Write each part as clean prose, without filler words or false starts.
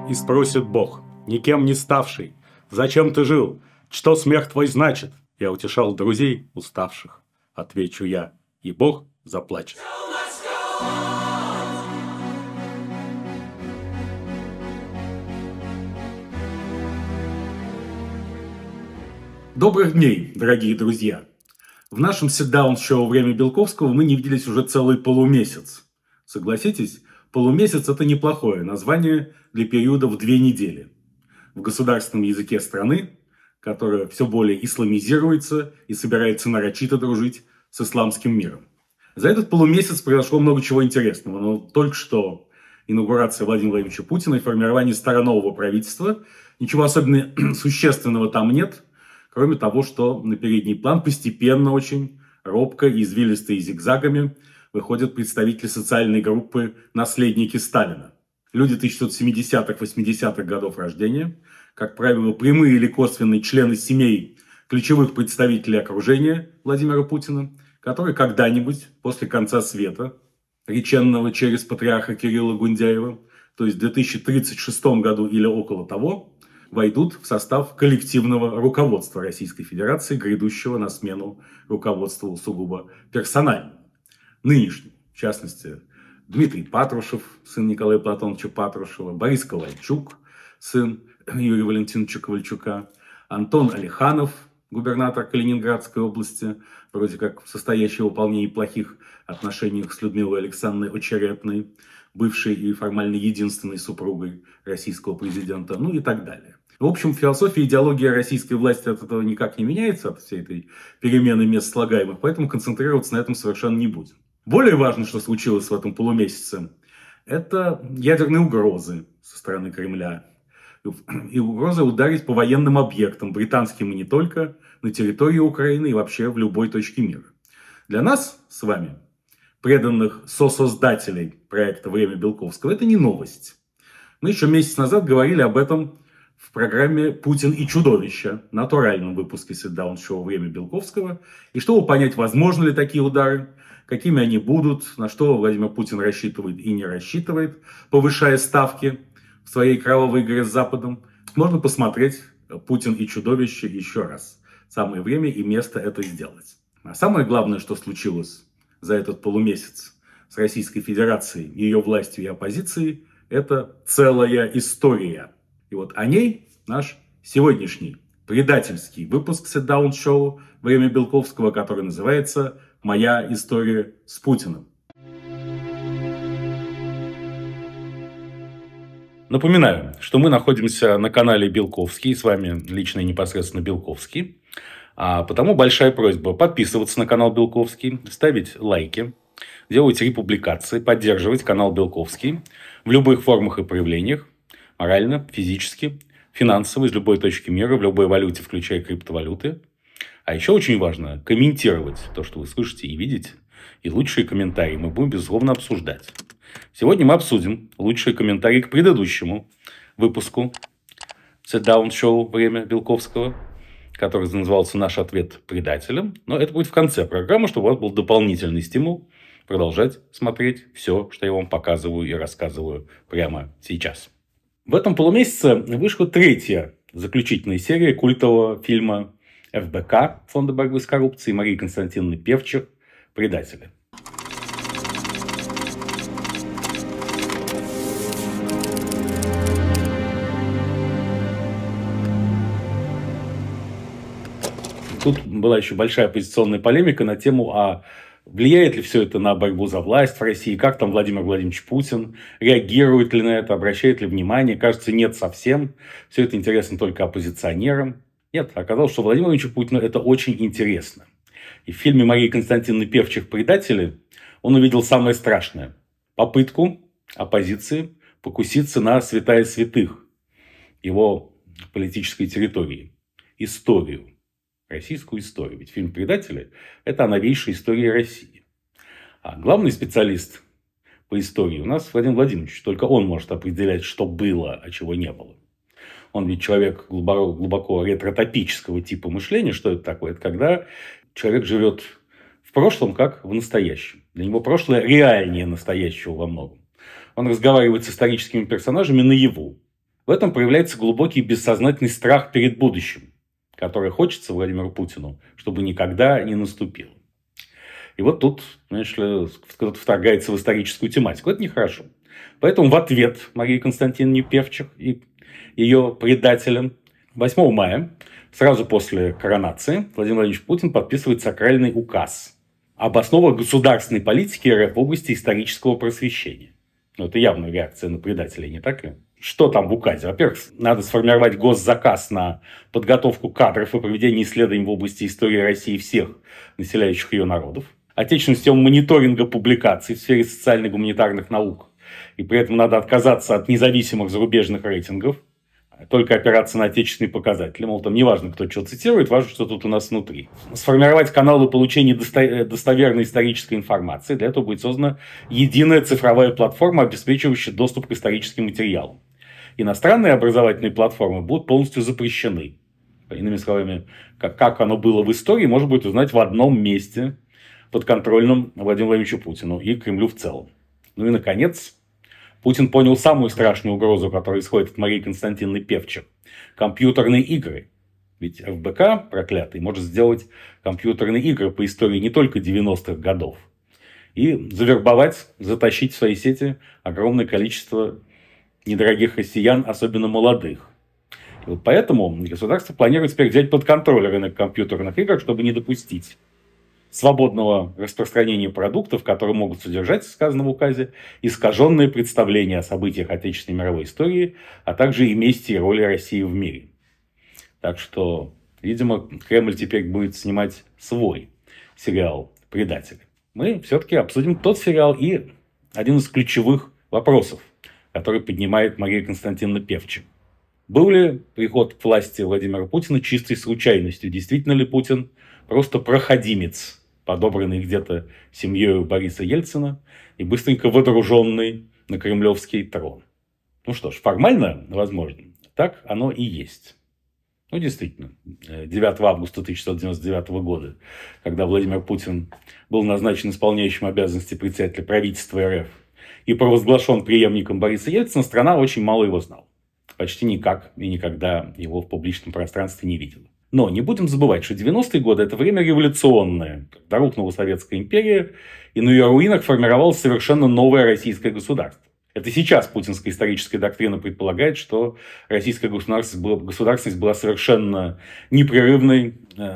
И спросит Бог, никем не ставший, зачем ты жил? Что смех твой значит? Я утешал друзей уставших. Отвечу я, и Бог заплачет. Добрых дней, дорогие друзья! В нашем сит-даун-шоу «Время Белковского» мы не виделись уже целый полумесяц. Согласитесь, полумесяц – это неплохое название для периода в 2 недели. В государственном языке страны, которая все более исламизируется и собирается нарочито дружить с исламским миром. За этот полумесяц произошло много чего интересного. Но только что инаугурация Владимира Владимировича Путина и формирование старого правительства. Ничего особенно существенного там нет. Кроме того, что на передний план постепенно очень, робко, извилисто и зигзагами выходят представители социальной группы «Наследники Сталина». Люди 1970-х, 80-х годов рождения, как правило, прямые или косвенные члены семей ключевых представителей окружения Владимира Путина, которые когда-нибудь после конца света, реченного через патриарха Кирилла Гундяева, то есть в 2036 году или около того, войдут в состав коллективного руководства Российской Федерации, грядущего на смену руководству сугубо персональному. Нынешнему, в частности, Дмитрий Патрушев, сын Николая Платоновича Патрушева, Борис Ковальчук, сын Юрия Валентиновича Ковальчука, Антон Алиханов, губернатор Калининградской области, вроде как состоящий в выполнении плохих отношениях с Людмилой Александровной Очеретной, бывшей и формально единственной супругой российского президента, ну и так далее. В общем, философия и идеология российской власти от этого никак не меняется, от всей этой перемены мест слагаемых, поэтому концентрироваться на этом совершенно не будем. Более важно, что случилось в этом полумесяце, это ядерные угрозы со стороны Кремля. И угроза ударить по военным объектам, британским и не только, на территории Украины и вообще в любой точке мира. Для нас с вами, преданных сосоздателей проекта «Время Белковского», это не новость. Мы еще месяц назад говорили об этом в программе «Путин и чудовище», натуральном выпуске сит-даун-шоу «Время Белковского». И чтобы понять, возможны ли такие удары, какими они будут, на что Владимир Путин рассчитывает и не рассчитывает, повышая ставки в своей кровавой игре с Западом, можно посмотреть «Путин и чудовище» еще раз. Самое время и место это сделать. А самое главное, что случилось за этот полумесяц с Российской Федерацией, ее властью и оппозицией, это целая история. И вот о ней наш сегодняшний предательский выпуск сит-даун-шоу «Время Белковского», который называется «Моя история с Путиным». Напоминаю, что мы находимся на канале Белковский, с вами лично и непосредственно Белковский. А потому большая просьба подписываться на канал Белковский, ставить лайки, делать републикации, поддерживать канал Белковский в любых формах и проявлениях, морально, физически, финансово, из любой точки мира, в любой валюте, включая криптовалюты. А еще очень важно комментировать то, что вы слышите и видите. И лучшие комментарии мы будем, безусловно, обсуждать. Сегодня мы обсудим лучшие комментарии к предыдущему выпуску сит-даун-шоу «Время Белковского», который назывался «Наш ответ предателям». Но это будет в конце программы, чтобы у вас был дополнительный стимул продолжать смотреть все, что я вам показываю и рассказываю прямо сейчас. В этом полумесяце вышла 3-я заключительная серия культового фильма ФБК, Фонда борьбы с коррупцией, Марии Константиновны Певчих «Предатели». Тут была еще большая оппозиционная полемика на тему, а влияет ли все это на борьбу за власть в России, как там Владимир Владимирович Путин, реагирует ли на это, обращает ли внимание. Кажется, нет совсем. Все это интересно только оппозиционерам. Нет, оказалось, что Владимиру Владимировичу Путину это очень интересно. И в фильме Марии Константиновны Певчих «Предатели» он увидел самое страшное. Попытку оппозиции покуситься на святая святых его политической территории. Историю. Российскую историю. Ведь фильм «Предатели» – это о новейшей истории России. А главный специалист по истории у нас Владимир Владимирович. Только он может определять, что было, а чего не было. Он ведь человек глубоко ретротопического типа мышления. Что это такое? Это когда человек живет в прошлом, как в настоящем. Для него прошлое реальнее настоящего во многом. Он разговаривает с историческими персонажами наяву. В этом проявляется глубокий бессознательный страх перед будущим, который хочется Владимиру Путину, чтобы никогда не наступило. И вот тут, знаешь ли, кто-то вторгается в историческую тематику. Это нехорошо. Поэтому в ответ Марии Константиновне Певчих и ее предателям 8 мая, сразу после коронации, Владимир Владимирович Путин подписывает сакральный указ об основах государственной политики РФ в области исторического просвещения. Ну, это явная реакция на предателей, не так ли? Что там в указе? Во-первых, надо сформировать госзаказ на подготовку кадров и проведение исследований в области истории России всех населяющих ее народов. Отечественную систему мониторинга публикаций в сфере социально-гуманитарных наук. И при этом надо отказаться от независимых зарубежных рейтингов, только опираться на отечественные показатели. Мол, там не важно, кто что цитирует, важно, что тут у нас внутри. Сформировать каналы получения достоверной исторической информации. Для этого будет создана единая цифровая платформа, обеспечивающая доступ к историческим материалам. Иностранные образовательные платформы будут полностью запрещены. Иными словами, как оно было в истории, можно будет узнать в одном месте, подконтрольном Владимиру Владимировичу Путину и Кремлю в целом. Ну и, наконец, Путин понял самую страшную угрозу, которая исходит от Марии Константиновны Певчих. Компьютерные игры. Ведь ФБК, проклятый, может сделать компьютерные игры по истории не только 90-х годов. И завербовать, затащить в свои сети огромное количество недорогих россиян, особенно молодых. И вот поэтому государство планирует теперь взять под контроль рынок компьютерных игр, чтобы не допустить свободного распространения продуктов, которые могут содержать, сказано в указе, искаженные представления о событиях отечественной мировой истории, а также и мести и роли России в мире. Так что, видимо, Кремль теперь будет снимать свой сериал «Предатели». Мы все-таки обсудим тот сериал и один из ключевых вопросов, который поднимает Мария Константиновна Певчих. Был ли приход к власти Владимира Путина чистой случайностью? Действительно ли Путин просто проходимец, подобранный где-то семьей Бориса Ельцина и быстренько водруженный на кремлевский трон? Ну что ж, формально, возможно, так оно и есть. Ну, действительно, 9 августа 1999 года, когда Владимир Путин был назначен исполняющим обязанности председателя правительства РФ и провозглашен преемником Бориса Ельцина, страна очень мало его знала. Почти никак и никогда его в публичном пространстве не видела. Но не будем забывать, что 90-е годы – это время революционное, когда рухнула Советская империя, и на ее руинах формировалось совершенно новое российское государство. Это сейчас путинская историческая доктрина предполагает, что российская государственность была совершенно непрерывной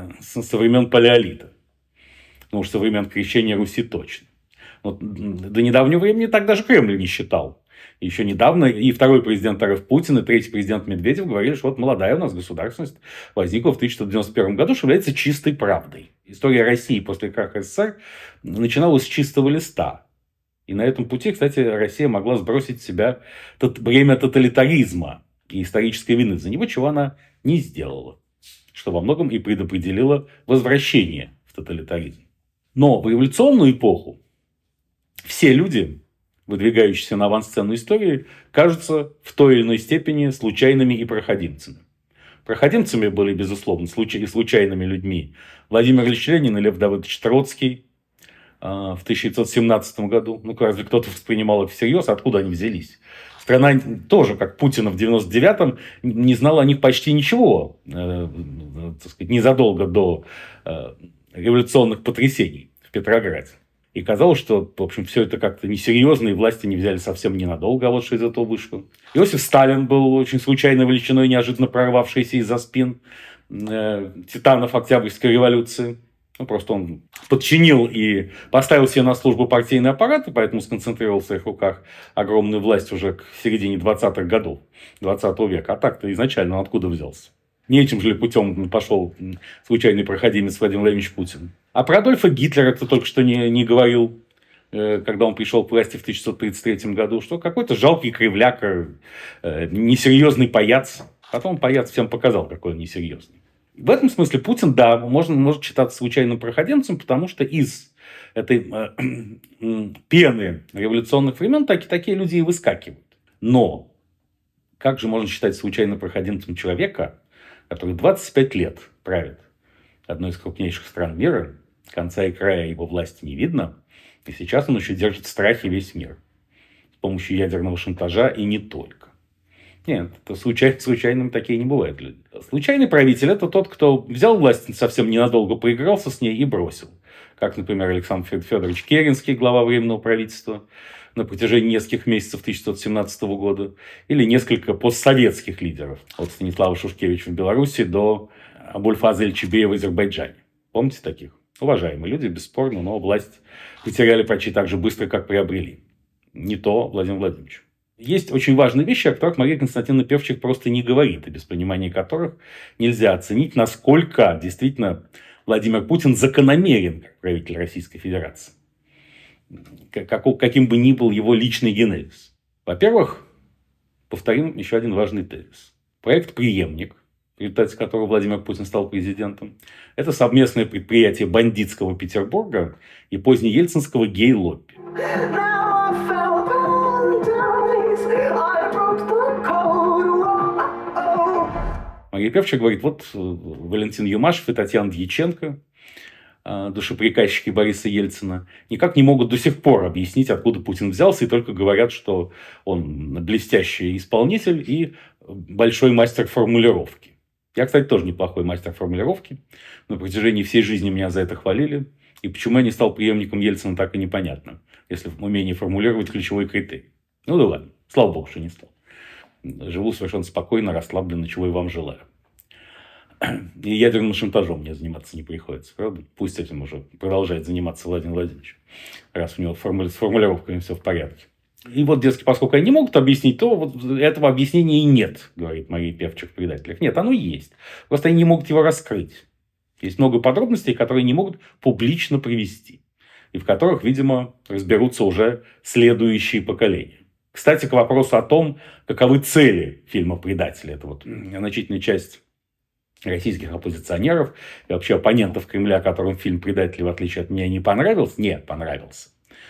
со времен Палеолита. Ну уж со времен крещения Руси точно. Но до недавнего времени так даже Кремль не считал. Еще недавно и второй президент РФ Путин, и третий президент Медведев говорили, что вот молодая у нас государственность возникла в 1991 году, что является чистой правдой. История России после краха СССР начиналась с чистого листа. И на этом пути, кстати, Россия могла сбросить с себя бремя тоталитаризма и исторической вины за него, чего она не сделала. Что во многом и предопределило возвращение в тоталитаризм. Но в революционную эпоху все люди, выдвигающиеся на авансцену истории, кажутся в той или иной степени случайными и проходимцами. Проходимцами были, безусловно, случайными людьми Владимир Ильич Ленин и Лев Давыдович Троцкий в 1917 году. Ну, разве кто-то воспринимал их всерьез? Откуда они взялись? Страна тоже, как Путина в 1999-м, не знала о них почти ничего, так сказать, незадолго до революционных потрясений в Петрограде. И казалось, что, в общем, все это как-то несерьезно, и власти не взяли совсем ненадолго, а вот что из этого вышло. Иосиф Сталин был очень случайной величиной, неожиданно прорвавшийся из-за спин титанов Октябрьской революции. Ну, просто он подчинил и поставил себе на службу партийный аппарат, и поэтому сконцентрировал в своих руках огромную власть уже к середине 20-х годов 20 века. А так-то изначально он откуда взялся? Не этим же ли путем пошел случайный проходимец Владимир Владимирович Путин? А про Адольфа Гитлера кто только что не говорил, когда он пришел к власти в 1933 году, что какой-то жалкий кривляк, несерьезный паяц. Потом паяц всем показал, какой он несерьезный. В этом смысле Путин, да, может считаться случайным проходимцем, потому что из этой пены революционных времен такие люди и выскакивают. Но как же можно считать случайным проходимцем человека, который 25 лет правит одной из крупнейших стран мира, конца и края его власти не видно, и сейчас он еще держит в страхе весь мир с помощью ядерного шантажа и не только. Нет, это случайным такие не бывают люди. Случайный правитель – это тот, кто взял власть совсем ненадолго, поигрался с ней и бросил. Как, например, Александр Федорович Керенский, глава Временного правительства, на протяжении нескольких месяцев 1917 года, или несколько постсоветских лидеров, от Станислава Шушкевича в Беларуси до Абульфаза Эльчебея в Азербайджане. Помните таких? Уважаемые люди, бесспорно, но власть потеряли почти так же быстро, как приобрели. Не то Владимир Владимирович. Есть очень важные вещи, о которых Мария Константиновна Певчих просто не говорит, и без понимания которых нельзя оценить, насколько действительно Владимир Путин закономерен как правитель Российской Федерации. Каким бы ни был его личный генезис. Во-первых, повторим еще один важный тезис. Проект «Преемник», в результате которого Владимир Путин стал президентом, это совместное предприятие бандитского Петербурга и позднеельцинского гей-лобби. Мария Певчих говорит, вот Валентин Юмашев и Татьяна Дьяченко, душеприказчики Бориса Ельцина, никак не могут до сих пор объяснить, откуда Путин взялся, и только говорят, что он блестящий исполнитель и большой мастер формулировки. Я, кстати, тоже неплохой мастер формулировки. На протяжении всей жизни меня за это хвалили. И почему я не стал преемником Ельцина, так и непонятно, если в умении формулировать ключевой критерий. Ну да ладно, слава богу, что не стал. Живу совершенно спокойно, расслабленно, чего и вам желаю. И ядерным шантажом мне заниматься не приходится, правда? Пусть этим уже продолжает заниматься Владимир Владимирович, раз у него с формулировками все в порядке. И вот, дескать, поскольку они не могут объяснить, то вот этого объяснения и нет, говорит Мария Певчих в «Предателях». Нет, оно есть. Просто они не могут его раскрыть. Есть много подробностей, которые не могут публично привести. И в которых, видимо, разберутся уже следующие поколения. Кстати, к вопросу о том, каковы цели фильма «Предатели». Это вот значительная часть российских оппозиционеров и вообще оппонентов Кремля, которым фильм «Предатели», в отличие от меня, не понравился. Нет, понравился.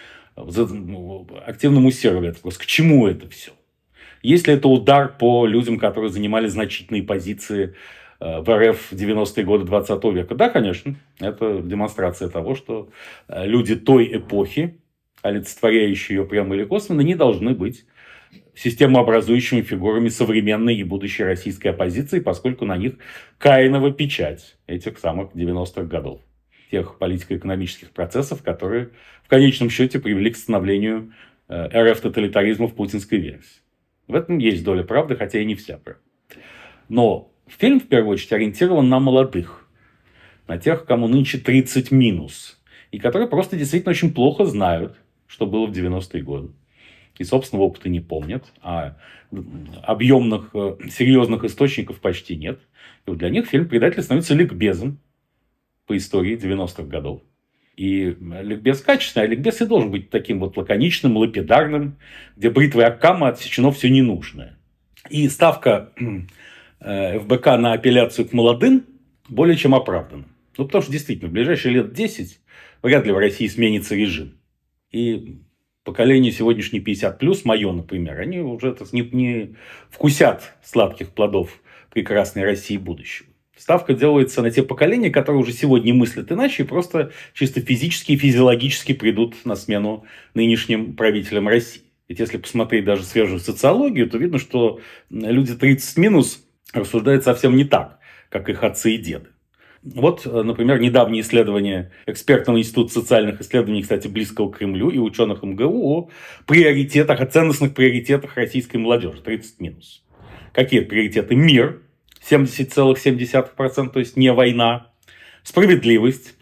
Активно муссировали этот вопрос. К чему это все? Если это удар по людям, которые занимали значительные позиции в РФ в 90-е годы 20 века? Да, конечно. Это демонстрация того, что люди той эпохи, олицетворяющие ее прямо или косвенно, не должны быть системообразующими фигурами современной и будущей российской оппозиции, поскольку на них Каинова печать этих самых 90-х годов. Тех политико-экономических процессов, которые в конечном счете привели к становлению РФ-тоталитаризма в путинской версии. В этом есть доля правды, хотя и не вся правда. Но фильм, в первую очередь, ориентирован на молодых. На тех, кому нынче 30 минус. И которые просто действительно очень плохо знают, что было в 90-е годы. И собственного опыта не помнят. А объемных, серьезных источников почти нет. И вот для них фильм «Предатель» становится ликбезом по истории 90-х годов. И ликбез качественный, а ликбез и должен быть таким вот лаконичным, лапидарным, где бритвой Оккама отсечено все ненужное. И ставка ФБК на апелляцию к молодым более чем оправдана. Ну, потому что действительно в ближайшие лет 10 вряд ли в России сменится режим. И поколение сегодняшнее 50+, мое, например, они уже не вкусят сладких плодов прекрасной России будущего. Ставка делается на те поколения, которые уже сегодня мыслят иначе и просто чисто физически и физиологически придут на смену нынешним правителям России. Ведь если посмотреть даже свежую социологию, то видно, что люди 30 минус рассуждают совсем не так, как их отцы и деды. Вот, например, недавнее исследование экспертного института социальных исследований, кстати, близкого к Кремлю, и ученых МГУ о приоритетах, о ценностных приоритетах российской молодежи. 30 минус. Какие приоритеты? Мир. 70,7%, то есть не война. Справедливость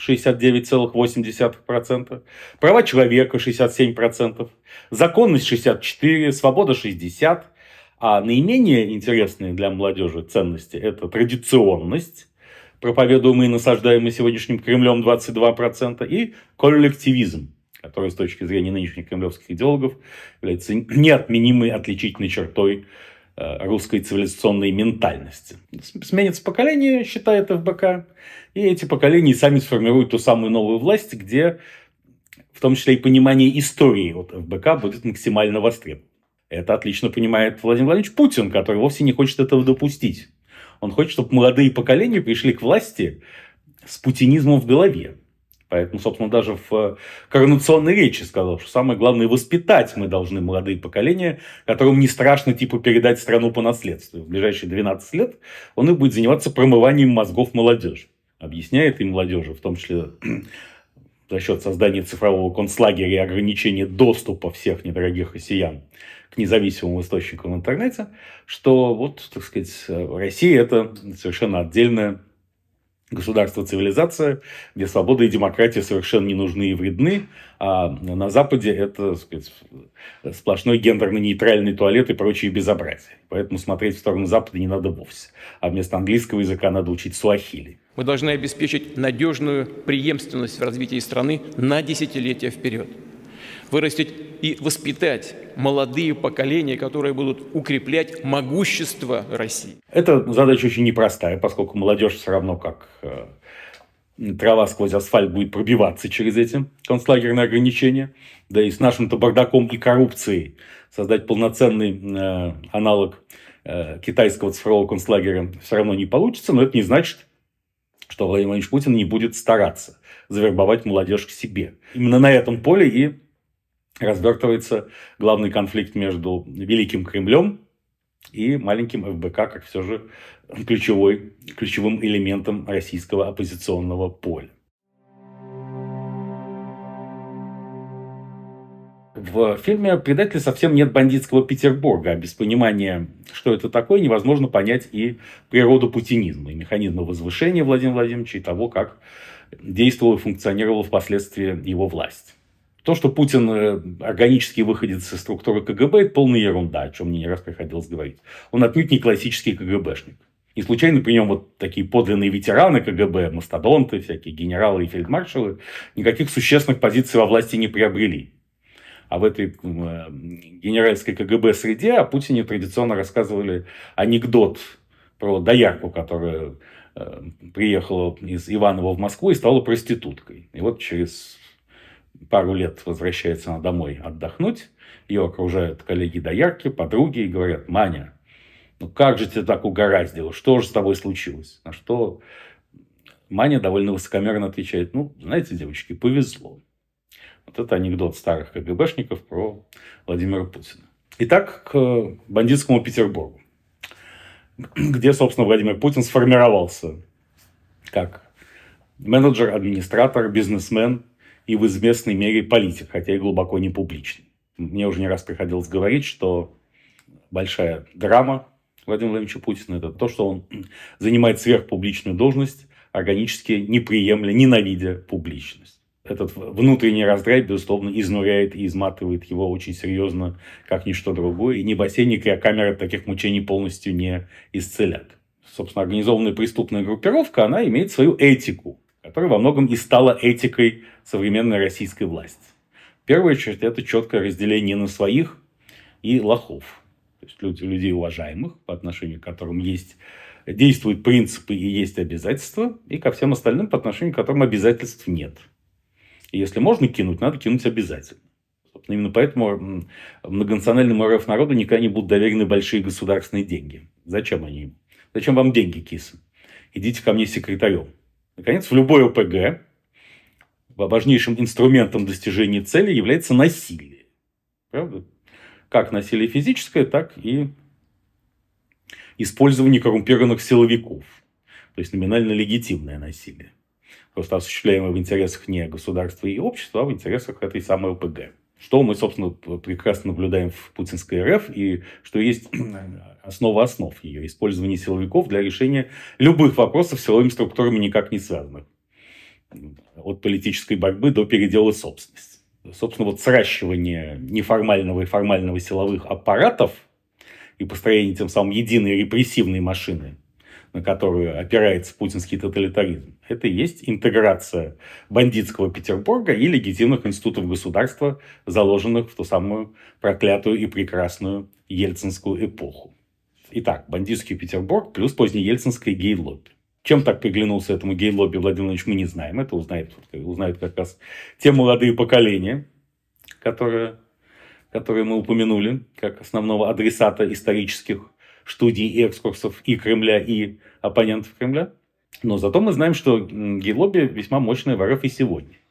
69,8%. Права человека 67%. Законность 64%. Свобода 60%. А наименее интересные для молодежи ценности – это традиционность, проповедуемый и насаждаемый сегодняшним Кремлем 22%, и коллективизм, который с точки зрения нынешних кремлевских идеологов является неотменимой отличительной чертой русской цивилизационной ментальности. Сменится поколение, считает ФБК, и эти поколения сами сформируют ту самую новую власть, где в том числе и понимание истории от ФБК будет максимально востребовано. Это отлично понимает Владимир Владимирович Путин, который вовсе не хочет этого допустить. Он хочет, чтобы молодые поколения пришли к власти с путинизмом в голове. Поэтому, собственно, даже в коронационной речи сказал, что самое главное воспитать мы должны молодые поколения, которым не страшно типа передать страну по наследству. В ближайшие 12 лет он и будет заниматься промыванием мозгов молодежи. Объясняет им молодежи, в том числе за счет создания цифрового концлагеря и ограничения доступа всех недорогих россиян к независимым источникам в интернете, что вот, так сказать, Россия – это совершенно отдельная государство-цивилизация, где свобода и демократия совершенно не нужны и вредны, а на Западе это, так сказать, сплошной гендерно-нейтральный туалет и прочие безобразия. Поэтому смотреть в сторону Запада не надо вовсе. А вместо английского языка надо учить суахили. Мы должны обеспечить надежную преемственность в развитии страны на десятилетия вперед. Вырастить и воспитать молодые поколения, которые будут укреплять могущество России. Эта задача очень непростая, поскольку молодежь все равно как трава сквозь асфальт будет пробиваться через эти концлагерные ограничения. Да и с нашим-то бардаком и коррупцией создать полноценный аналог китайского цифрового концлагеря все равно не получится. Но это не значит, что Владимир Владимирович Путин не будет стараться завербовать молодежь к себе. Именно на этом поле и развертывается главный конфликт между Великим Кремлем и маленьким ФБК, как все же ключевым элементом российского оппозиционного поля. В фильме «Предатель» совсем нет бандитского Петербурга. А без понимания, что это такое, невозможно понять и природу путинизма, и механизмы возвышения Владимира Владимировича, и того, как действовала и функционировала впоследствии его власть. То, что Путин органический выходец из структуры КГБ, это полная ерунда, о чем мне не раз приходилось говорить. Он отнюдь не классический КГБшник. Не случайно при нем вот такие подлинные ветераны КГБ, мастодонты, всякие генералы и фельдмаршалы, никаких существенных позиций во власти не приобрели. А в этой генеральской КГБ среде о Путине традиционно рассказывали анекдот про доярку, которая приехала из Иваново в Москву и стала проституткой. И вот через пару лет возвращается она домой отдохнуть. Ее окружают коллеги-доярки, подруги и говорят: «Маня, ну как же тебя так угораздило? Что же с тобой случилось?» На что Маня довольно высокомерно отвечает: «Ну, знаете, девочки, повезло». Вот это анекдот старых КГБшников про Владимира Путина. Итак, к бандитскому Петербургу, где, собственно, Владимир Путин сформировался как менеджер, администратор, бизнесмен и в известной мере политик, хотя и глубоко не публичный. Мне уже не раз приходилось говорить, что большая драма Владимира Владимировича Путина – это то, что он занимает сверхпубличную должность, органически не приемля, ненавидя публичность. Этот внутренний раздрай, безусловно, изнуряет и изматывает его очень серьезно, как ничто другое. И ни бассейн, ни криокамера таких мучений полностью не исцелят. Собственно, организованная преступная группировка, она имеет свою этику, которая во многом и стала этикой современной российской власти. В первую очередь, это четкое разделение на своих и лохов. То есть людей уважаемых, по отношению к которым действуют принципы и есть обязательства, и ко всем остальным, по отношению к которым обязательств нет. И если можно кинуть, надо кинуть обязательно. Собственно, именно поэтому многонациональному РФ народу никогда не будут доверены большие государственные деньги. Зачем они им? Зачем вам деньги, кисы? Идите ко мне секретарем. Наконец, в любой ОПГ важнейшим инструментом достижения цели является насилие. Правда? Как насилие физическое, так и использование коррумпированных силовиков. То есть номинально легитимное насилие. Просто осуществляемое в интересах не государства и общества, а в интересах этой самой ОПГ. Что мы, собственно, прекрасно наблюдаем в путинской РФ, и что есть основа основ ее использования силовиков для решения любых вопросов с силовыми структурами никак не связанных. От политической борьбы до передела собственности. Собственно, вот сращивание неформального и формального силовых аппаратов и построение тем самым единой репрессивной машины, на которую опирается путинский тоталитаризм, это и есть интеграция бандитского Петербурга и легитимных институтов государства, заложенных в ту самую проклятую и прекрасную ельцинскую эпоху. Итак, бандитский Петербург плюс позднеельцинское гей-лобби. Чем так приглянулся этому гей-лобби Владимир Владимирович, мы не знаем. Это узнают как раз те молодые поколения, которые мы упомянули как основного адресата исторических студий и экскурсов и Кремля, и оппонентов Кремля. Но зато мы знаем, что гей-лобби весьма мощное в РФ и сегодня.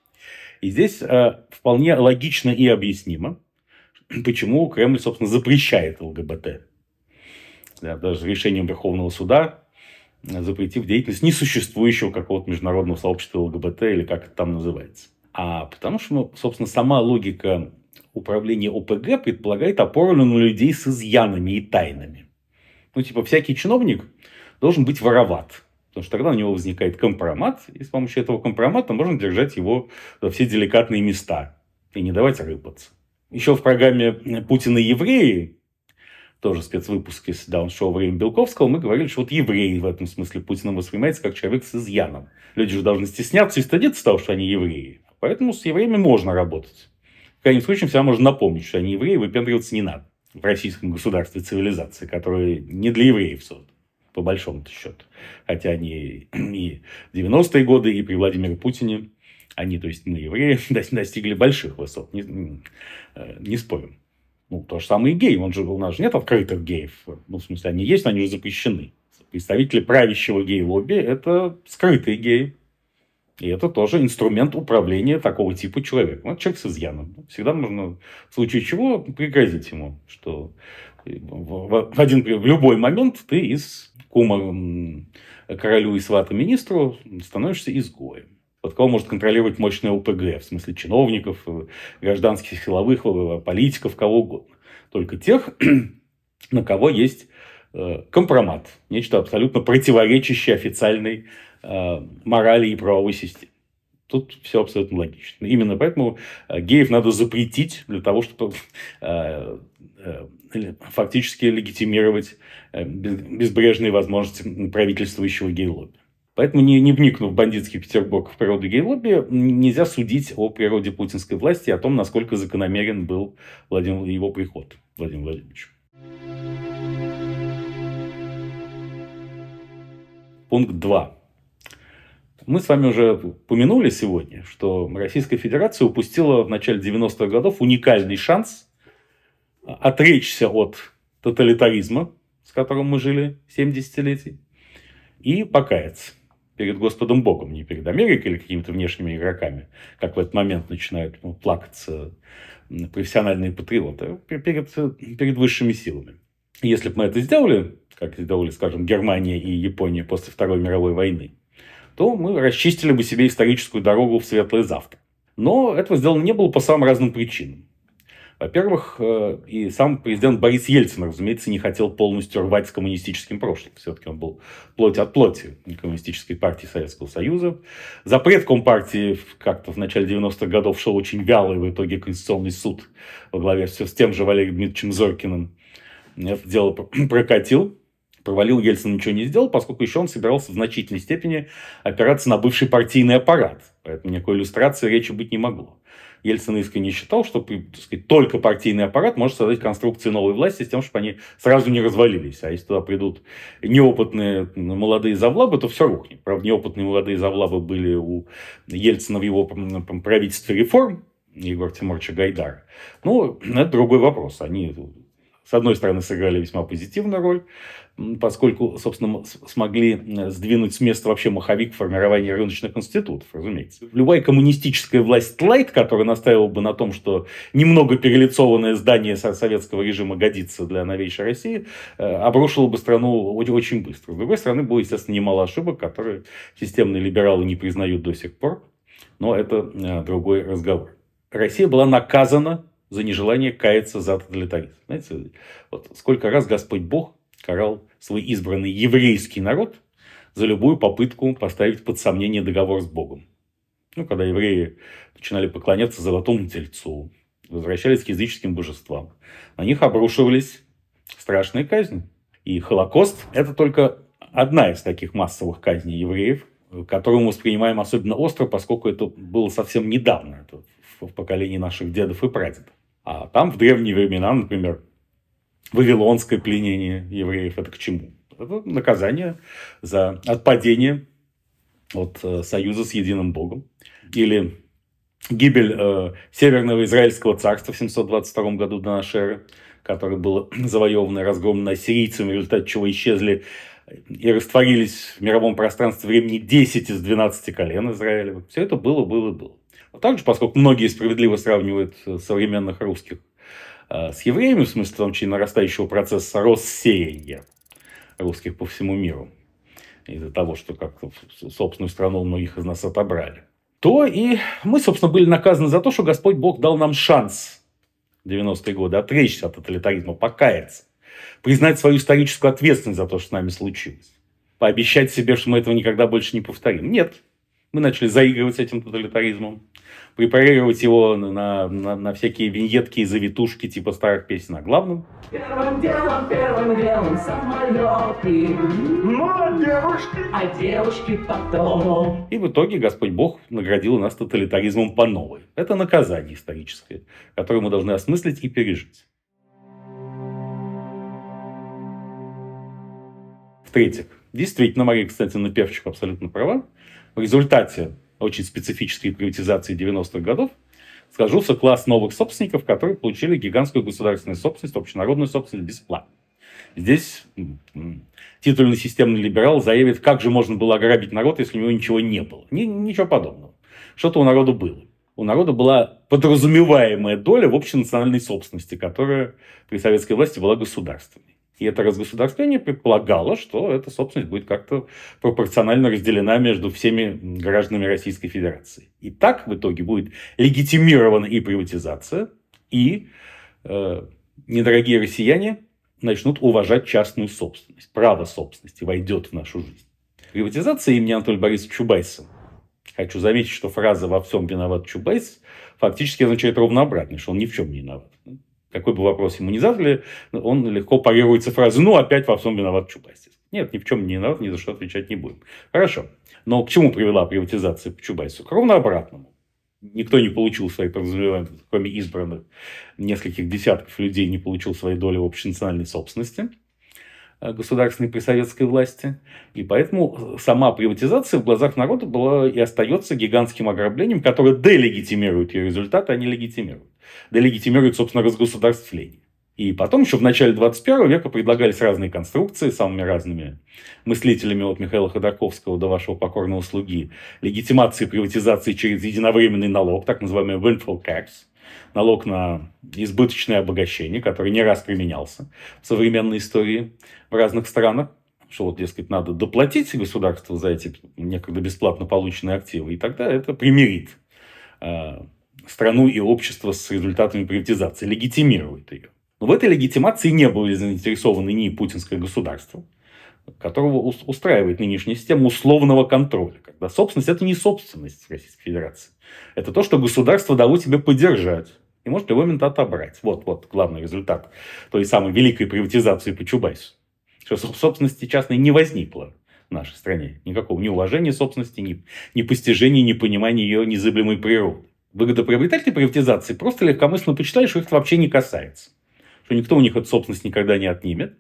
И здесь вполне логично и объяснимо, почему Кремль, собственно, запрещает ЛГБТ. Да, даже решением Верховного суда запретив деятельность несуществующего какого-то международного сообщества ЛГБТ, или как это там называется. А потому что, собственно, сама логика управления ОПГ предполагает опору на людей с изъянами и тайнами. Ну, типа, всякий чиновник должен быть вороват. Потому что тогда у него возникает компромат, и с помощью этого компромата можно держать его во все деликатные места и не давать рыпаться. Еще в программе «Путин и евреи», тоже спецвыпуске с даун-шоу «Время Белковского», мы говорили, что вот евреи в этом смысле Путиным воспринимается как человек с изъяном. Люди же должны стесняться и стыдиться того, что они евреи. Поэтому с евреями можно работать. В крайнем случае, всегда можно напомнить, что они евреи, выпендриваться не надо. В российском государстве цивилизации, которая не для евреев создана, по большому-то счету. Хотя они и в 90-е годы, и при Владимире Путине, они, то есть мы, евреи, достигли больших высот. Не спорим. Ну, то же самое и геи. У нас же нет открытых геев. Ну, в смысле, они есть, но они же запрещены. Представители правящего гей-лобби – это скрытые геи. И это тоже инструмент управления такого типа человека. Вот человек с изъяном. Всегда можно, в случае чего, пригрозить ему, что в любой момент ты из кума королю и свата министру становишься изгоем. Вот кого может контролировать мощное ОПГ, в смысле чиновников, гражданских, силовых, политиков, кого угодно. Только тех, на кого есть компромат. Нечто абсолютно противоречащее официальной морали и правовой системе. Тут все абсолютно логично. Именно поэтому геев надо запретить для того, чтобы фактически легитимировать безбрежные возможности правительствующего гей-лобби. Поэтому, не вникнув в бандитский Петербург, в природу гей-лобби, нельзя судить о природе путинской власти и о том, насколько закономерен был его приход, Владимир Владимирович. Пункт 2. Мы с вами уже упомянули сегодня, что Российская Федерация упустила в начале 90-х годов уникальный шанс отречься от тоталитаризма, с которым мы жили 7 десятилетий, и покаяться перед Господом Богом, не перед Америкой или какими-то внешними игроками, как в этот момент начинают плакаться профессиональные патриоты, перед высшими силами. Если бы мы это сделали, как сделали, скажем, Германия и Япония после Второй мировой войны, то мы расчистили бы себе историческую дорогу в светлое завтра. Но этого сделано не было по самым разным причинам. Во-первых, и сам президент Борис Ельцин, разумеется, не хотел полностью рвать с коммунистическим прошлым. Все-таки он был плоть от плоти Коммунистической партии Советского Союза. Запрет Компартии как-то в начале 90-х годов шел очень вяло, и в итоге Конституционный суд во главе с тем же Валерием Дмитриевичем Зорькиным это дело прокатил. Провалил, Ельцин ничего не сделал, поскольку еще он собирался в значительной степени опираться на бывший партийный аппарат. Поэтому никакой иллюстрации речи быть не могло. Ельцин искренне считал, что, так сказать, только партийный аппарат может создать конструкции новой власти с тем, чтобы они сразу не развалились. А если туда придут неопытные молодые завлабы, то все рухнет. Правда, неопытные молодые завлабы были у Ельцина в его правительстве реформ, Егора Тимуровича Гайдара. Ну, это другой вопрос. Они, с одной стороны, сыграли весьма позитивную роль, поскольку, собственно, смогли сдвинуть с места вообще маховик формирования рыночных институтов, разумеется. Любая коммунистическая власть лайт, которая настаивала бы на том, что немного перелицованное здание советского режима годится для новейшей России, обрушила бы страну очень быстро. С другой стороны, было, естественно, немало ошибок, которые системные либералы не признают до сих пор, но это другой разговор. Россия была наказана за нежелание каяться за тоталитаризм. Знаете, вот сколько раз Господь Бог карал свой избранный еврейский народ за любую попытку поставить под сомнение договор с Богом. Ну, когда евреи начинали поклоняться золотому тельцу, возвращались к языческим божествам, на них обрушивались страшные казни. И Холокост – это только одна из таких массовых казней евреев, которую мы воспринимаем особенно остро, поскольку это было совсем недавно, это в поколении наших дедов и прадедов. А там в древние времена, например, вавилонское пленение евреев, это к чему? Это наказание за отпадение от союза с единым Богом. Или гибель Северного Израильского царства в 722 году до нашей эры, которое было завоевано и разгромлено ассирийцами, в результате чего исчезли и растворились в мировом пространстве времени 10 из 12 колен Израиля. Все это было. Также, поскольку многие справедливо сравнивают современных русских с евреями, в смысле, в том числе, нарастающего процесса рассеяния русских по всему миру, из-за того, что как-то собственную страну у многих из нас отобрали, то и мы, собственно, были наказаны за то, что Господь Бог дал нам шанс в 90-е годы отречься от тоталитаризма, покаяться, признать свою историческую ответственность за то, что с нами случилось, пообещать себе, что мы этого никогда больше не повторим. Нет. Мы начали заигрывать с этим тоталитаризмом, препарировать его на всякие виньетки и завитушки типа старых песен о главном. Первым делом самолеты, а девушки потом. И в итоге Господь Бог наградил нас тоталитаризмом по новой. Это наказание историческое, которое мы должны осмыслить и пережить. В-третьих, действительно, Мария Константиновна Певчих абсолютно права. В результате очень специфической приватизации 90-х годов сложился класс новых собственников, которые получили гигантскую государственную собственность, общенародную собственность бесплатно. Здесь титульный системный либерал заявит, как же можно было ограбить народ, если у него ничего не было. Ничего подобного. Что-то у народа было. У народа была подразумеваемая доля в общенациональной собственности, которая при советской власти была государственной. И это разгосударствление предполагало, что эта собственность будет как-то пропорционально разделена между всеми гражданами Российской Федерации. И так в итоге будет легитимирована и приватизация, и недорогие россияне начнут уважать частную собственность. Право собственности войдет в нашу жизнь. Приватизация имени Анатолия Борисовича Чубайса. Хочу заметить, что фраза «во всем виноват Чубайс» фактически означает ровно обратное, что он ни в чем не виноват. Какой бы вопрос ему ни задали, он легко парируется фразой «ну, опять во всем виноват Чубайс». Нет, ни в чем не виноват, ни за что отвечать не будем. Хорошо. Но к чему привела приватизация по Чубайсу? К ровно обратному. Никто не получил свои подразумевания, кроме избранных нескольких десятков людей, не получил своей доли в общенациональной собственности государственной при советской власти. И поэтому сама приватизация в глазах народа была и остается гигантским ограблением, которое делегитимирует ее результаты, а не легитимирует. Делегитимирует, собственно, разгосударствление. И потом еще в начале 21 века предлагались разные конструкции самыми разными мыслителями от Михаила Ходорковского до вашего покорного слуги. Легитимации приватизации через единовременный налог, так называемый windfall tax. Налог на избыточное обогащение, который не раз применялся в современной истории в разных странах. Что вот, дескать, надо доплатить государству за эти некогда бесплатно полученные активы. И тогда это примирит страну и общество с результатами приватизации, легитимирует ее. Но в этой легитимации не были заинтересованы ни путинское государство, которого устраивает нынешняя система условного контроля. Когда собственность – это не собственность Российской Федерации. Это то, что государство дало тебе поддержать и может в любой момент отобрать. Вот главный результат той самой великой приватизации по Чубайсу. Что собственности частной не возникло в нашей стране. Никакого ни уважения собственности, ни постижения, ни понимания ее незыблемой природы. Выгодоприобретатели приватизации просто легкомысленно почитали, что их вообще не касается. Что никто у них эту собственность никогда не отнимет.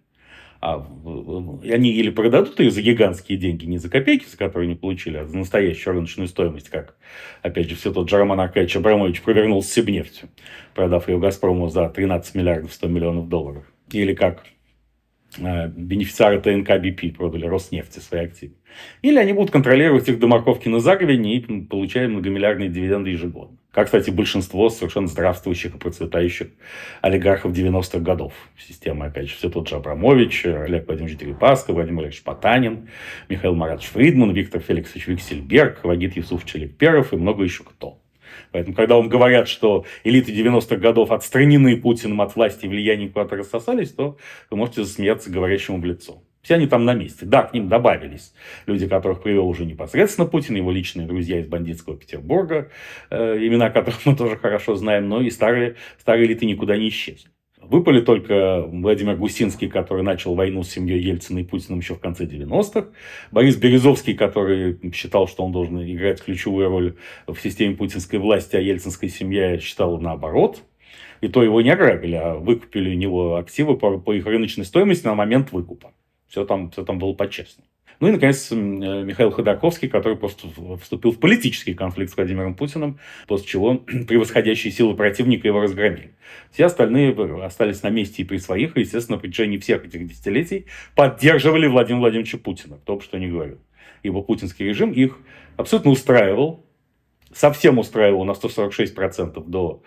И они или продадут ее за гигантские деньги, не за копейки, за которые они получили, а за настоящую рыночную стоимость, как, опять же, все тот же Роман Аркадьевич Абрамович провернул с Сибнефтью, продав ее «Газпрому» за 13 миллиардов 100 миллионов долларов. Или как бенефициары ТНК BP продали Роснефти свои активы. Или они будут контролировать их до морковки на заговине и получая многомиллиардные дивиденды ежегодно. Как, кстати, большинство совершенно здравствующих и процветающих олигархов 90-х годов. Система, опять же, все тот же Абрамович, Олег Владимирович Дерипаска, Владимир Олегович Потанин, Михаил Маратович Фридман, Виктор Феликсович Виксельберг, Вагит Юсуфович Эликперов и много еще кто. Поэтому, когда вам говорят, что элиты 90-х годов отстранены Путиным от власти и влияния куда-то рассосались, то вы можете засмеяться говорящему в лицо. Все они там на месте. Да, к ним добавились люди, которых привел уже непосредственно Путин, его личные друзья из бандитского Петербурга, имена которых мы тоже хорошо знаем, но и старые элиты никуда не исчезли. Выпали только Владимир Гусинский, который начал войну с семьей Ельцина и Путиным еще в конце 90-х. Борис Березовский, который считал, что он должен играть ключевую роль в системе путинской власти, а ельцинская семья считала наоборот. И то его не ограбили, а выкупили у него активы по их рыночной стоимости на момент выкупа. Все там было по-честному. Ну и, наконец, Михаил Ходорковский, который просто вступил в политический конфликт с Владимиром Путиным, после чего превосходящие силы противника его разгромили. Все остальные остались на месте и при своих, и, естественно, на протяжении всех этих десятилетий поддерживали Владимира Владимировича Путина, кто бы что ни говорил. Ибо путинский режим их абсолютно устраивал, совсем устраивало на 146% до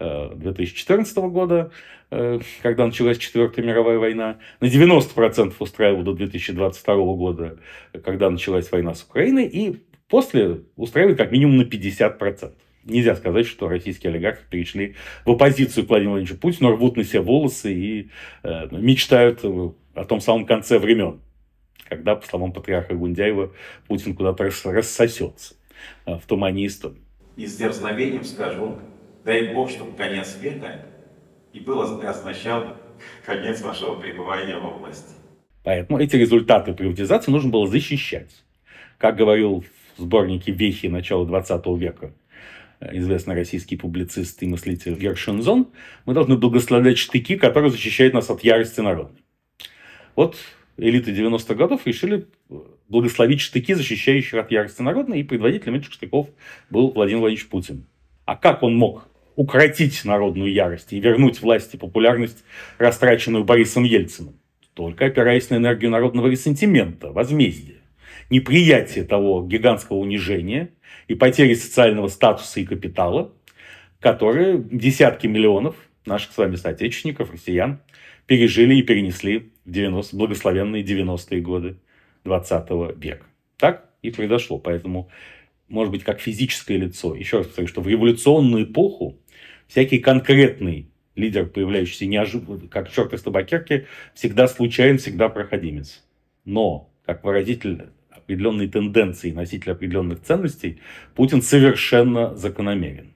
2014 года, когда началась Четвертая мировая война, на 90% устраивало до 2022 года, когда началась война с Украиной, и после устраивает как минимум на 50%. Нельзя сказать, что российские олигархи перешли в оппозицию к Владимиру Владимировичу Путину, рвут на себе волосы и мечтают о том самом конце времен, когда, по словам патриарха Гундяева, Путин куда-то рассосется в тумане истории. И с дерзновением скажу, дай Бог, чтобы конец века и означал конец вашего пребывания во власти. Поэтому эти результаты приватизации нужно было защищать. Как говорил в сборнике «Вехи» начала 20 века известный российский публицист и мыслитель Гершензон, мы должны благословлять штыки, которые защищают нас от ярости народной. Вот элиты 90-х годов решили благословить штыки, защищающие от ярости народной, и предводителем этих штыков был Владимир Владимирович Путин. А как он мог укротить народную ярость и вернуть власти популярность, растраченную Борисом Ельциным? Только опираясь на энергию народного ресентимента, возмездия, неприятие того гигантского унижения и потери социального статуса и капитала, которые десятки миллионов наших с вами соотечественников, россиян, пережили и перенесли в благословенные 90-е годы 20 века. Так и произошло. Поэтому, может быть, как физическое лицо, еще раз повторю, что в революционную эпоху всякий конкретный лидер, появляющийся неожиданно, как черт из табакерки, всегда случайен, всегда проходимец. Но, как выразитель определенной тенденции, носитель определенных ценностей, Путин совершенно закономерен.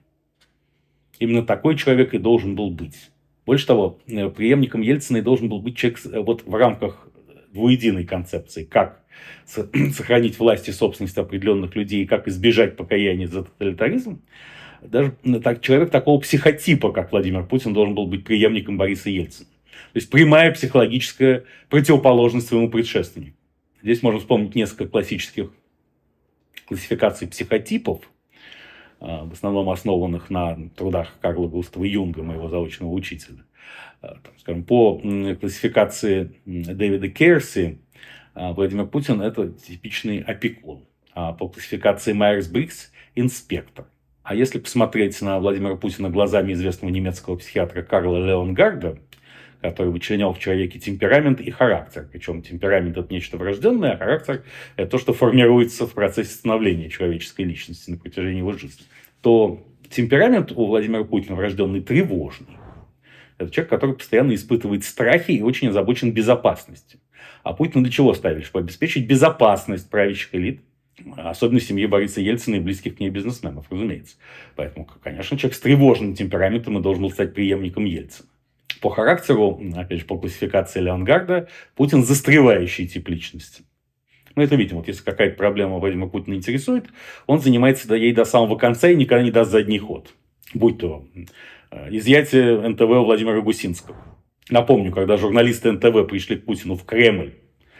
Именно такой человек и должен был быть. Больше того, преемником Ельцина должен был быть человек вот в рамках двуединой концепции, как сохранить власть и собственность определенных людей, и как избежать покаяния за тоталитаризм. Даже человек такого психотипа, как Владимир Путин, должен был быть преемником Бориса Ельцина. То есть прямая психологическая противоположность своему предшественнику. Здесь можно вспомнить несколько классических классификаций психотипов, в основном основанных на трудах Карла Густава Юнга, моего заочного учителя. Скажем, по классификации Дэвида Керси, Владимир Путин – это типичный опекун. А по классификации Майерс-Бриггс – инспектор. А если посмотреть на Владимира Путина глазами известного немецкого психиатра Карла Леонгарда, который вычленял в человеке темперамент и характер. Причем темперамент – это нечто врожденное, а характер – это то, что формируется в процессе становления человеческой личности на протяжении его жизни. То темперамент у Владимира Путина врожденный тревожный. Это человек, который постоянно испытывает страхи и очень озабочен безопасностью. А Путина для чего ставили? Чтобы обеспечить безопасность правящих элит, особенно семьи Бориса Ельцина и близких к ней бизнесменов, разумеется. Поэтому, конечно, человек с тревожным темпераментом и должен был стать преемником Ельцина. По характеру, опять же, по классификации Леонгарда, Путин застревающий тип личности. Мы это видим. Вот если какая-то проблема Владимира Путина интересует, он занимается ей до самого конца и никогда не даст задний ход. Будь то изъятие НТВ у Владимира Гусинского. Напомню, когда журналисты НТВ пришли к Путину в Кремль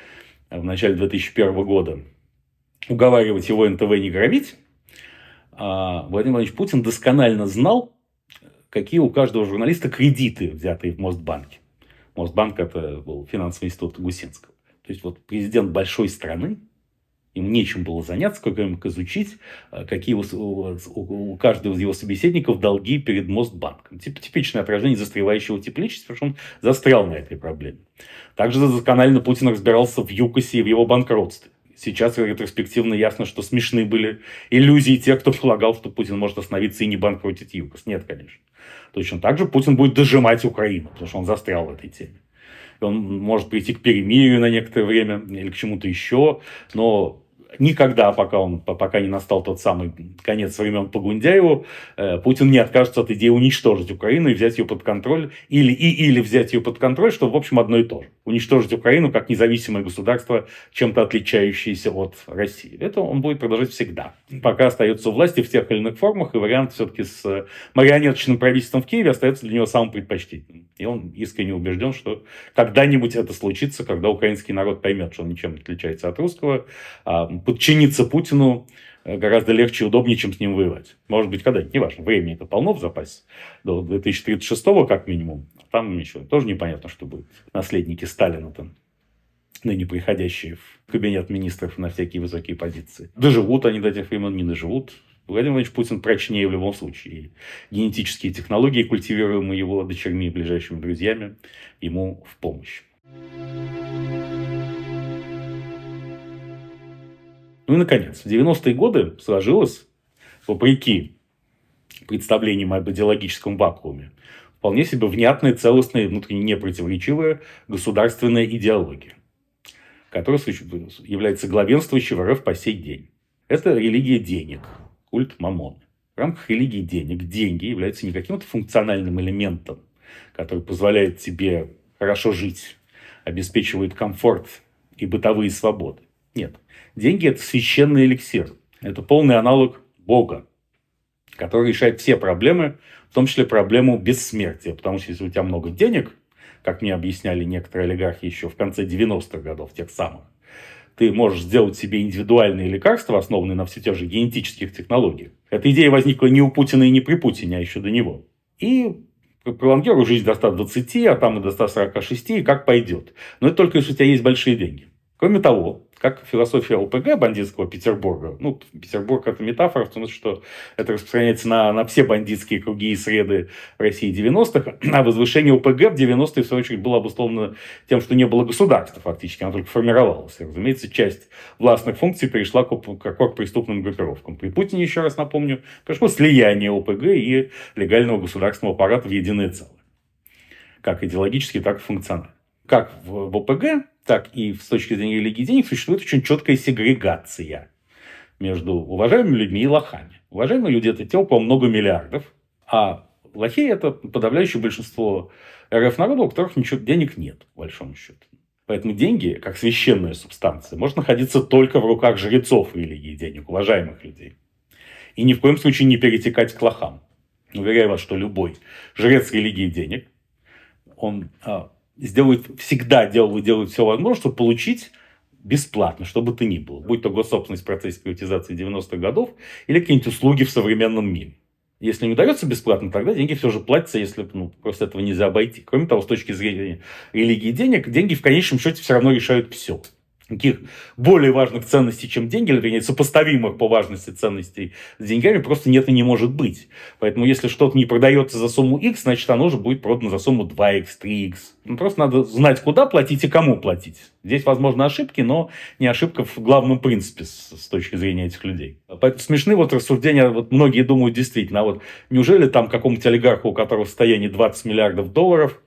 в начале 2001 года уговаривать его НТВ не громить, Владимир Владимирович Путин досконально знал, какие у каждого журналиста кредиты, взятые в Мосбанке. Мосбанк – это был финансовый институт Гусинского. То есть, вот президент большой страны, им нечем было заняться, как им изучить, какие у каждого из его собеседников долги перед Мосбанком. Типичное отражение застревающего типа личности, потому что он застрял на этой проблеме. Также досконально Путин разбирался в ЮКОСе и в его банкротстве. Сейчас ретроспективно ясно, что смешны были иллюзии тех, кто полагал, что Путин может остановиться и не банкротить ЮКОС. Нет, конечно. Точно так же Путин будет дожимать Украину, потому что он застрял в этой теме. Он может прийти к перемирию на некоторое время или к чему-то еще, но никогда, пока не настал тот самый конец времен по Гундяеву, Путин не откажется от идеи уничтожить Украину и взять ее под контроль, или взять ее под контроль, что, в общем, одно и то же. Уничтожить Украину как независимое государство, чем-то отличающееся от России. Это он будет продолжать всегда. Пока остается у власти в тех или иных формах, и вариант все-таки с марионеточным правительством в Киеве остается для него самым предпочтительным. И он искренне убежден, что когда-нибудь это случится, когда украинский народ поймет, что он ничем не отличается от русского, подчиниться Путину гораздо легче и удобнее, чем с ним воевать. Может быть, когда-нибудь, неважно, времени это полно в запасе, до 2036-го как минимум. Там еще тоже непонятно, что будет. Наследники Сталина там, ныне приходящие в кабинет министров на всякие высокие позиции. Доживут они до тех времен, не доживут. Владимир Владимирович Путин прочнее в любом случае. И генетические технологии, культивируемые его дочерьми и ближайшими друзьями, ему в помощь. Ну и, наконец, в 90-е годы сложилось, вопреки представлениям об идеологическом вакууме, вполне себе внятная, целостная, внутренне непротиворечивая государственная идеология, которая является главенствующей в РФ по сей день. Это религия денег, культ Мамоны. В рамках религии денег деньги являются не каким-то функциональным элементом, который позволяет тебе хорошо жить, обеспечивает комфорт и бытовые свободы. Нет. Деньги – это священный эликсир. Это полный аналог Бога, который решает все проблемы, в том числе проблему бессмертия. Потому что если у тебя много денег, как мне объясняли некоторые олигархи еще в конце 90-х годов, тех самых, ты можешь сделать себе индивидуальные лекарства, основанные на все тех же генетических технологиях. Эта идея возникла не у Путина и не при Путине, а еще до него. И пролонгируй жизнь до 120, а там и до 146, и как пойдет. Но это только если у тебя есть большие деньги. Кроме того, как философия ОПГ бандитского Петербурга, Петербург это метафора, в том смысле, что это распространяется на все бандитские круги и среды России 90-х, а возвышение ОПГ в 90-е, в свою очередь, было обусловлено тем, что не было государства фактически, оно только формировалось. И, разумеется, часть властных функций перешла к преступным группировкам. При Путине, еще раз напомню, пришло слияние ОПГ и легального государственного аппарата в единое целое. Как идеологически, так и функционально. Как в ОПГ, так и с точки зрения религии денег существует очень четкая сегрегация между уважаемыми людьми и лохами. Уважаемые люди – это те, у кого много миллиардов, а лохи – это подавляющее большинство РФ народа, у которых ничего денег нет, по большому счету. Поэтому деньги, как священная субстанция, может находиться только в руках жрецов религии денег, уважаемых людей. И ни в коем случае не перетекать к лохам. Уверяю вас, что любой жрец религии денег, он всегда делает все возможное, чтобы получить бесплатно, что бы то ни было. Будь то госсобственность в процессе приватизации 90-х годов или какие-нибудь услуги в современном мире. Если не удается бесплатно, тогда деньги все же платятся, если просто этого нельзя обойти. Кроме того, с точки зрения религии денег, деньги в конечном счете все равно решают все. Никаких более важных ценностей, чем деньги, или вернее, сопоставимых по важности ценностей с деньгами, просто нет и не может быть. Поэтому, если что-то не продается за сумму X, значит, оно уже будет продано за сумму 2X, 3X. Просто надо знать, куда платить и кому платить. Здесь, возможно, ошибки, но не ошибка в главном принципе с точки зрения этих людей. Поэтому смешны рассуждения, многие думают действительно, неужели там какому-нибудь олигарху, у которого состояние 20 миллиардов долларов,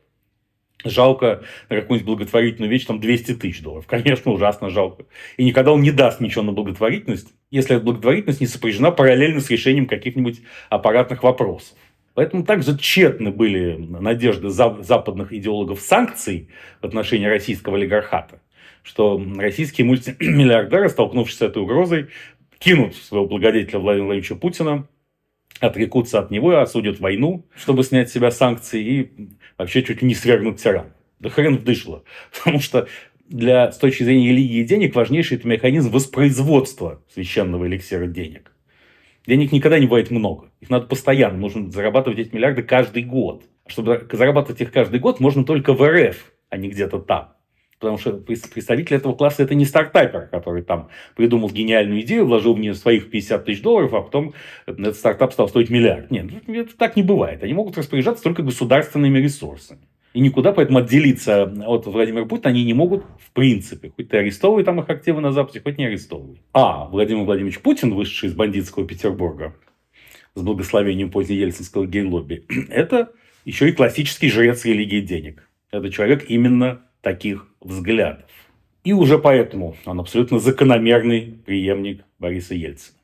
жалко на какую-нибудь благотворительную вещь, там, 200 тысяч долларов. Конечно, ужасно жалко. И никогда он не даст ничего на благотворительность, если эта благотворительность не сопряжена параллельно с решением каких-нибудь аппаратных вопросов. Поэтому также тщетны были надежды западных идеологов санкций в отношении российского олигархата, что российские мультимиллиардеры, столкнувшись с этой угрозой, кинут своего благодетеля Владимира Владимировича Путина, отрекутся от него, осудят войну, чтобы снять с себя санкции и вообще чуть ли не свергнут тиран. Да хрен вдышло. Потому что с точки зрения религии и денег важнейший это механизм воспроизводства священного эликсира денег. Денег никогда не бывает много. Их надо постоянно. Нужно зарабатывать эти миллиарды каждый год. Чтобы зарабатывать их каждый год можно только в РФ, а не где-то там. Потому что представитель этого класса это не стартапер, который там придумал гениальную идею, вложил в нее своих 50 тысяч долларов, а потом этот стартап стал стоить миллиард. Нет, это так не бывает. Они могут распоряжаться только государственными ресурсами. И никуда поэтому отделиться от Владимира Путина они не могут в принципе. Хоть ты арестовывай там их активы на Западе, хоть не арестовывай. А Владимир Владимирович Путин, вышедший из бандитского Петербурга с благословением позднеельцинского гей-лобби, это еще и классический жрец религии денег. Это человек именно таких взглядов. И уже поэтому он абсолютно закономерный преемник Бориса Ельцина.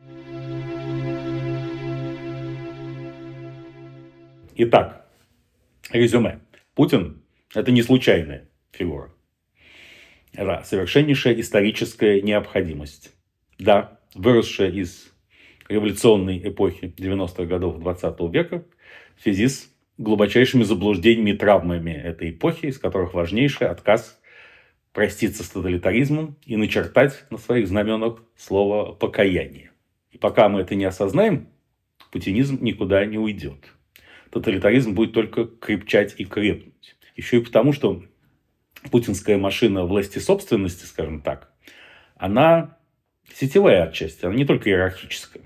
Итак, резюме. Путин – это не случайная фигура. Это совершеннейшая историческая необходимость. Да, выросшая из революционной эпохи 90-х годов 20 века в связи с глубочайшими заблуждениями и травмами этой эпохи, из которых важнейший отказ проститься с тоталитаризмом и начертать на своих знаменах слово «покаяние». И пока мы это не осознаем, путинизм никуда не уйдет. Тоталитаризм будет только крепчать и крепнуть. Еще и потому, что путинская машина власти собственности, скажем так, она сетевая отчасти, она не только иерархическая.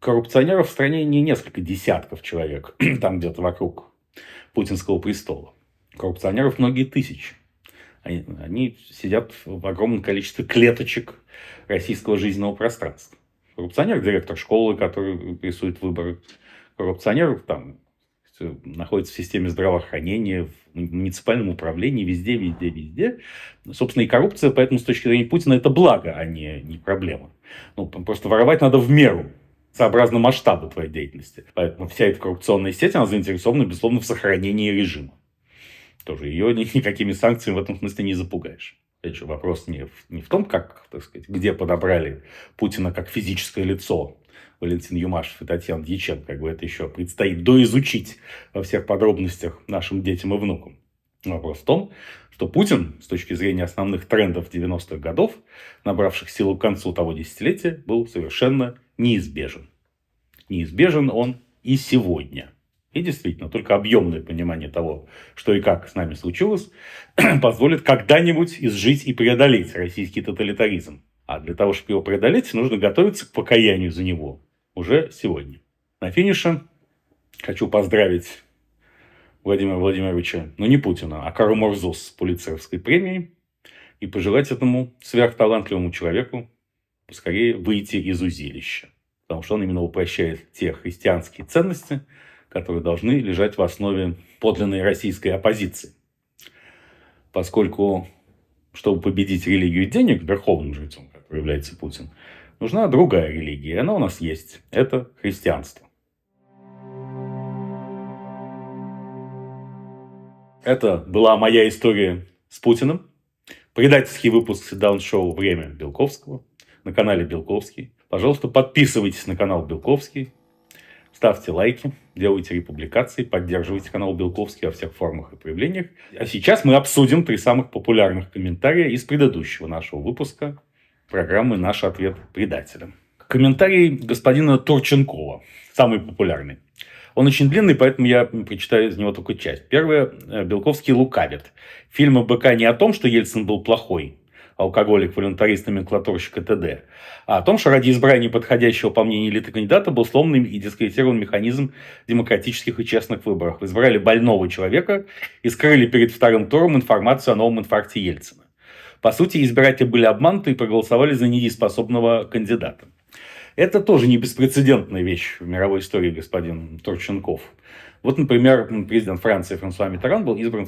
коррупционеров в стране не несколько десятков человек, там где-то вокруг путинского престола. Коррупционеров многие тысячи. Они сидят в огромном количестве клеточек российского жизненного пространства. Коррупционер – директор школы, который рисует выборы. Коррупционер там находится в системе здравоохранения, в муниципальном управлении, везде. Собственно, и коррупция, поэтому с точки зрения Путина, это благо, а не проблема. Ну, просто воровать надо в меру, сообразно масштабу твоей деятельности. Поэтому вся эта коррупционная сеть, она заинтересована, безусловно, в сохранении режима. Тоже ее никакими санкциями в этом смысле не запугаешь. Опять же, вопрос не в том, как, так сказать, где подобрали Путина как физическое лицо Валентин Юмашев и Татьяна Дьяченко. Как бы это еще предстоит доизучить во всех подробностях нашим детям и внукам. Вопрос в том, что Путин, с точки зрения основных трендов 90-х годов, набравших силу к концу того десятилетия, был совершенно неизбежен. Неизбежен он и сегодня. И действительно, только объемное понимание того, что и как с нами случилось, позволит когда-нибудь изжить и преодолеть российский тоталитаризм. А для того, чтобы его преодолеть, нужно готовиться к покаянию за него уже сегодня. На финише хочу поздравить Владимира Владимировича, ну не Путина, а Кару Мурзу с Пулитцеровской премией и пожелать этому сверхталантливому человеку поскорее выйти из узилища. Потому что он именно упрощает те христианские ценности, которые должны лежать в основе подлинной российской оппозиции. Поскольку, чтобы победить религию денег, верховным жрецом, как является Путин, нужна другая религия. И она у нас есть. Это христианство. Это была моя история с Путиным. Предательский выпуск sit-down-шоу «Время Белковского» на канале Белковский. Пожалуйста, подписывайтесь на канал Белковский. Ставьте лайки, делайте републикации, поддерживайте канал Белковский во всех формах и проявлениях. А сейчас мы обсудим 3 самых популярных комментария из предыдущего нашего выпуска программы «Наш ответ предателям». Комментарий господина Турченкова, самый популярный. Он очень длинный, поэтому я прочитаю из него только часть. Первое. Белковский лукавит. Фильм БК не о том, что Ельцин был плохой, алкоголик, волюнтарист, номенклатурщик и т.д., а о том, что ради избрания подходящего, по мнению элиты, кандидата был сломан и дискредитирован механизм демократических и честных выборов. Избрали больного человека и скрыли перед вторым туром информацию о новом инфаркте Ельцина. По сути, избиратели были обмануты и проголосовали за недееспособного кандидата. Это тоже не беспрецедентная вещь в мировой истории, господин Турченков. Вот, например, президент Франции Франсуа Миттеран был избран в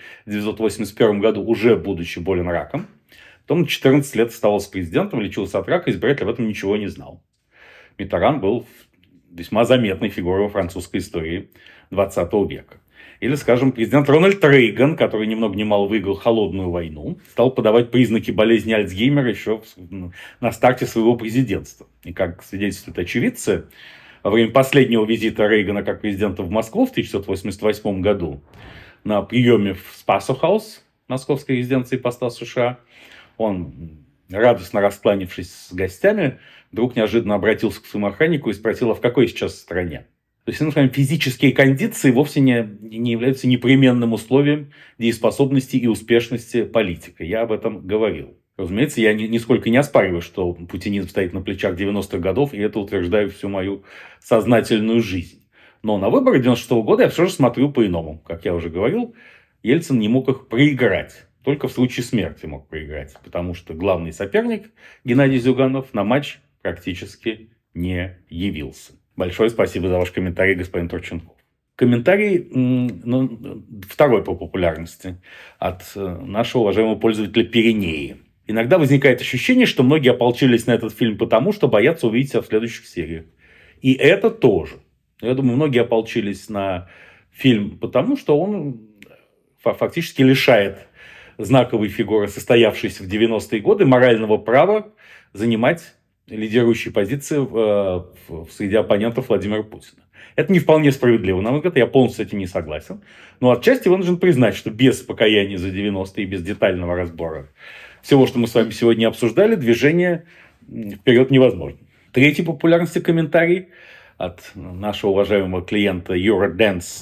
1981 году, уже будучи болен раком. Потом 14 лет оставался президентом, лечился от рака, избиратель об этом ничего не знал. Миттеран был весьма заметной фигурой во французской истории 20 века. Или, скажем, президент Рональд Рейган, который ни много ни мало выиграл холодную войну, стал подавать признаки болезни Альцгеймера еще на старте своего президентства. И как свидетельствуют очевидцы, во время последнего визита Рейгана как президента в Москву в 1988 году на приеме в Спасо-хаус, московской резиденции посла США, он, радостно раскланившись с гостями, вдруг неожиданно обратился к своему охраннику и спросил, а в какой сейчас стране? То есть, физические кондиции вовсе не являются непременным условием дееспособности и успешности политика. Я об этом говорил. Разумеется, я нисколько не оспариваю, что путинизм стоит на плечах 90-х годов, и это утверждаю всю мою сознательную жизнь. Но на выборы 96-го года я все же смотрю по-иному. Как я уже говорил, Ельцин не мог их проиграть. Только в случае смерти мог проиграть. Потому что главный соперник Геннадий Зюганов на матч практически не явился. Большое спасибо за ваш комментарий, господин Турченков. Комментарий второй по популярности от нашего уважаемого пользователя Пиренеи. Иногда возникает ощущение, что многие ополчились на этот фильм потому, что боятся увидеть себя в следующих сериях. И это тоже. Я думаю, многие ополчились на фильм потому, что он фактически лишает знаковой фигуры, состоявшейся в 90-е годы, морального права занимать лидирующие позиции среди оппонентов Владимира Путина. Это не вполне справедливо, на мой взгляд, я полностью с этим не согласен. Но отчасти вынужден признать, что без покаяния за 90-е и без детального разбора всего, что мы с вами сегодня обсуждали, движение вперед невозможно. Третий популярности комментарий от нашего уважаемого клиента Eurodance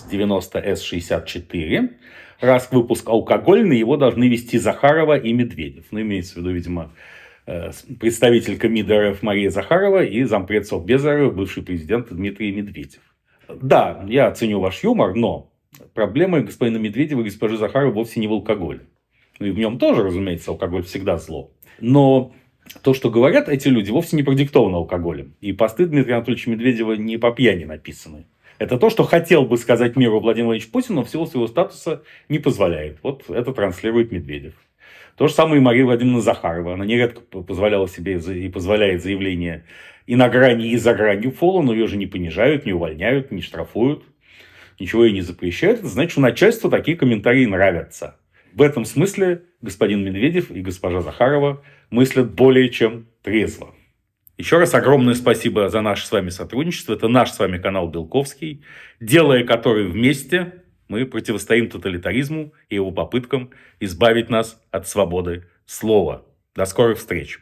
90S64. Раз выпуск алкогольный, его должны вести Захарова и Медведев. Ну, имеется в виду, видимо, представитель КМИДа РФ Мария Захарова и зампред Совбеза РФ, бывший президент Дмитрий Медведев. Да, я ценю ваш юмор, но проблема господина Медведева и госпожи Захаровой вовсе не в алкоголе. И в нем тоже, разумеется, алкоголь всегда зло. Но то, что говорят эти люди, вовсе не продиктовано алкоголем. И посты Дмитрия Анатольевича Медведева не по пьяни написаны. Это то, что хотел бы сказать миру Владимир Владимирович Путин, но в силу своего статуса не позволяет. Вот это транслирует Медведев. То же самое и Мария Владимировна Захарова. Она нередко позволяла себе и позволяет заявления и на грани, и за гранью фола, но ее же не понижают, не увольняют, не штрафуют. Ничего ей не запрещают. Это значит, что начальству такие комментарии нравятся. В этом смысле господин Медведев и госпожа Захарова мыслят более чем трезво. Еще раз огромное спасибо за наше с вами сотрудничество. Это наш с вами канал Белковский, делая который вместе мы противостоим тоталитаризму и его попыткам избавить нас от свободы слова. До скорых встреч!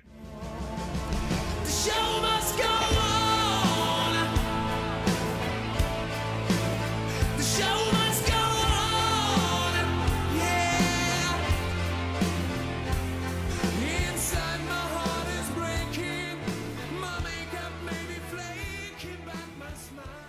Smile.